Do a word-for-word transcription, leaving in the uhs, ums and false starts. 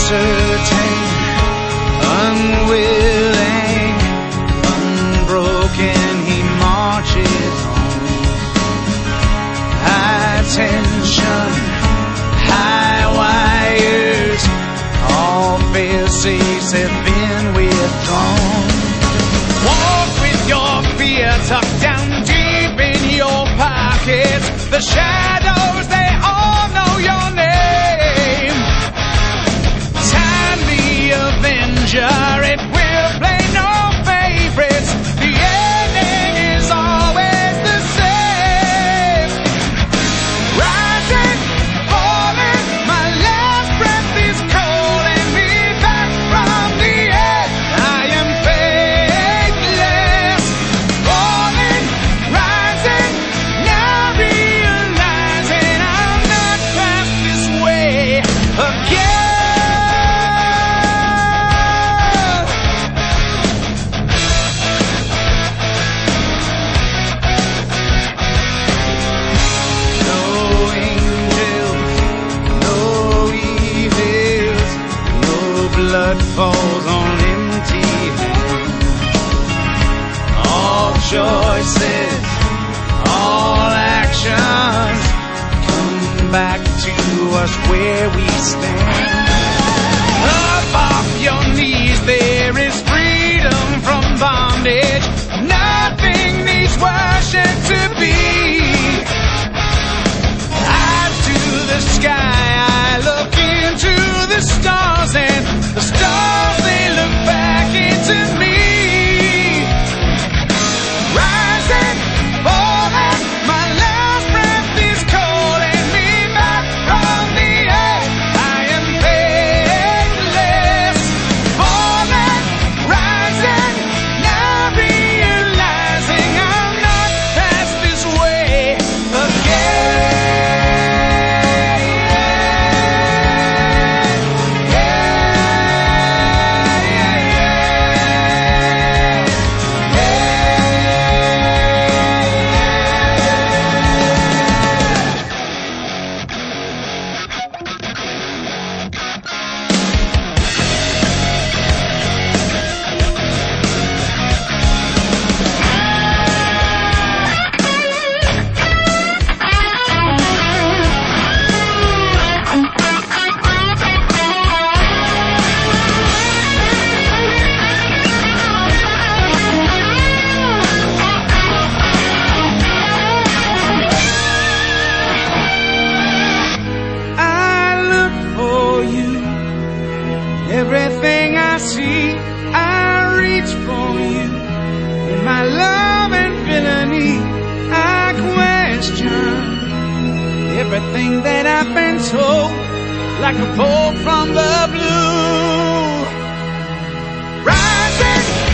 uncertain, unwilling, unbroken, he marches on. High tension, high wires, all fail safes have been withdrawn. Walk with your fear tucked down deep in your pockets. The shadows, they all know your name. Time the Avenger, it will play no favorites. The ending is always the same. Rising, falling, my last breath is calling me back from the edge. I am faithless. Falling, rising, now realizing I'm not past this way again. No angels, no evils, no blood falls on empty hands. All choices, all actions come back to us where we stand. Up off your knees, there is freedom from bondage. Nothing needs worship to be. Eyes to the sky, I look into the stars, and the stars, they look back into me. Rising, falling, my last breath is calling me back from the edge. I am faithless. Falling, rising, now realizing I'm not past this way again. I look for you. Everything I see, I reach for you. In my love and villainy, I question everything that I've been told, like a bolt from the blue. Rising,